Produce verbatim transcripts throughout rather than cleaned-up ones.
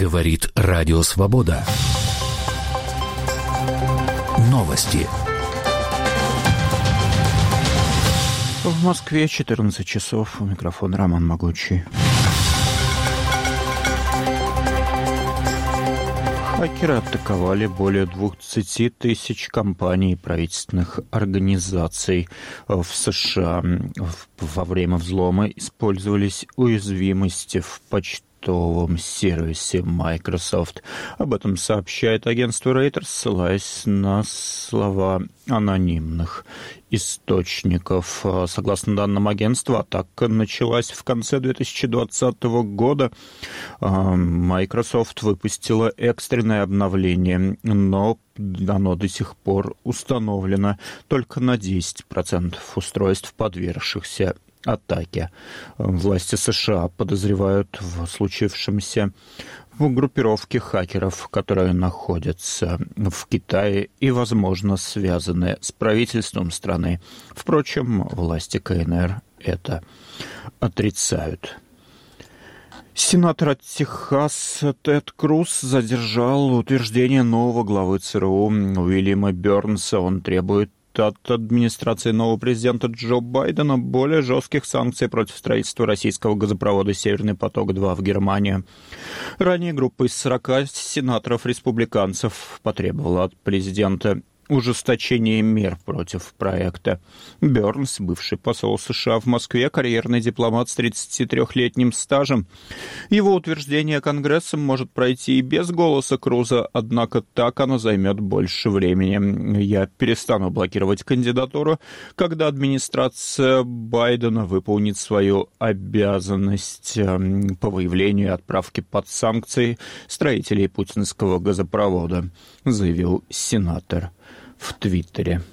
Говорит Радио Свобода. Новости. В Москве четырнадцать часов. У микрофона Роман Могучий. Хакеры атаковали более двадцать тысяч компаний и правительственных организаций в США. Во время взлома использовались уязвимости в почтовом сервисе Microsoft. Об этом сообщает агентство Reuters, ссылаясь на слова анонимных источников. Согласно данным агентства, атака началась в конце две тысячи двадцатого года. Microsoft выпустила экстренное обновление, но оно до сих пор установлено только на десять процентов устройств, подвергшихся атаке. Власти США подозревают в случившемся в группировке хакеров, которые находятся в Китае и, возможно, связаны с правительством страны. Впрочем, власти КНР это отрицают. Сенатор от Техаса Тед Круз задержал утверждение нового главы ЦРУ Уильяма Бернса. Он требует от администрации нового президента Джо Байдена более жестких санкций против строительства российского газопровода «Северный поток-два» в Германию. Ранее группа из сорока сенаторов-республиканцев потребовала от президента ужесточение мер против проекта. Бернс, бывший посол США в Москве, карьерный дипломат с тридцатитрёхлетним стажем. Его утверждение Конгрессом может пройти и без голоса Круза, однако так оно займет больше времени. Я перестану блокировать кандидатуру, когда администрация Байдена выполнит свою обязанность по выявлению и отправке под санкции строителей путинского газопровода, заявил сенатор в Твиттере.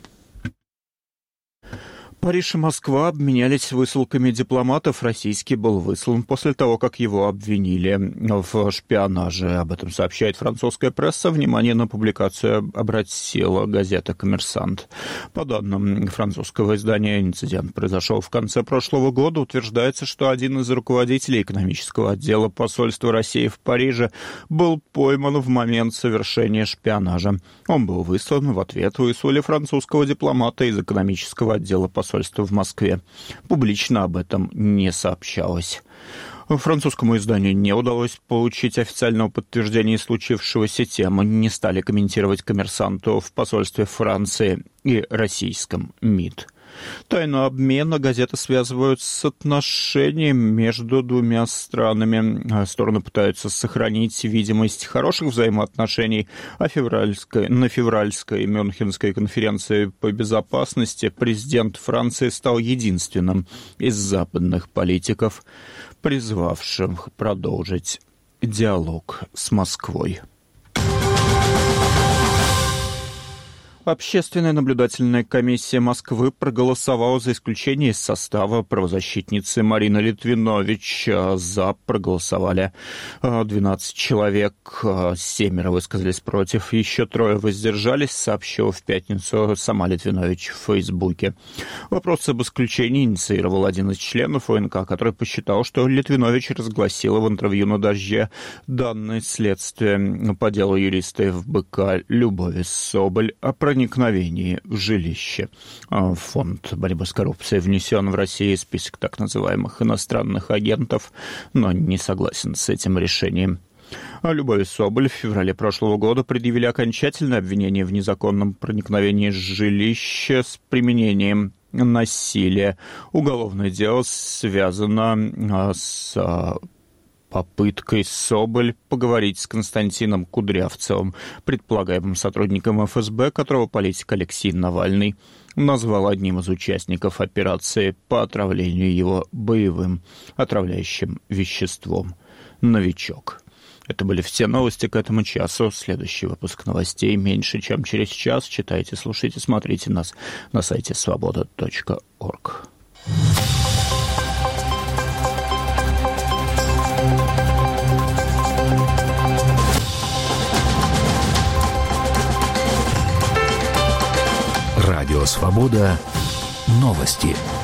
Париж и Москва обменялись высылками дипломатов. Российский был выслан после того, как его обвинили в шпионаже. Об этом сообщает французская пресса. Внимание на публикацию обратила газета «Коммерсант». По данным французского издания, инцидент произошел в конце прошлого года. Утверждается, что один из руководителей экономического отдела посольства России в Париже был пойман в момент совершения шпионажа. Он был выслан. В ответ выслали французского дипломата из экономического отдела посольства в Москве. Публично об этом не сообщалось. Французскому изданию не удалось получить официального подтверждения случившегося. Тему не стали комментировать «Коммерсанту» в посольстве Франции и российском МИД. Тайну обмена газеты связывают с отношением между двумя странами. Стороны пытаются сохранить видимость хороших взаимоотношений, а февральской, на февральской Мюнхенской конференции по безопасности президент Франции стал единственным из западных политиков, призвавшим продолжить диалог с Москвой. Общественная наблюдательная комиссия Москвы проголосовала за исключение из состава правозащитницы Марины Литвинович. За проголосовали двенадцать человек, семеро высказались против, еще трое воздержались, сообщила в пятницу сама Литвинович в Фейсбуке. Вопрос об исключении инициировал один из членов ОНК, который посчитал, что Литвинович разгласила в интервью на «Дожде» данные следствия по делу юриста эф бэ ка Любови Соболь о проникновении в жилище. Фонд борьбы с коррупцией внесен в Россию в список так называемых иностранных агентов, но не согласен с этим решением. Любови Соболь в феврале прошлого года предъявили окончательное обвинение в незаконном проникновении в жилище с применением насилия. Уголовное дело связано с попыткой Соболь поговорить с Константином Кудрявцевым, предполагаемым сотрудником эф эс бэ, которого политик Алексей Навальный назвал одним из участников операции по отравлению его боевым отравляющим веществом «Новичок». Это были все новости к этому часу. Следующий выпуск новостей меньше, чем через час. Читайте, слушайте, смотрите нас на сайте свобода точка орг. Радио «Свобода». Новости.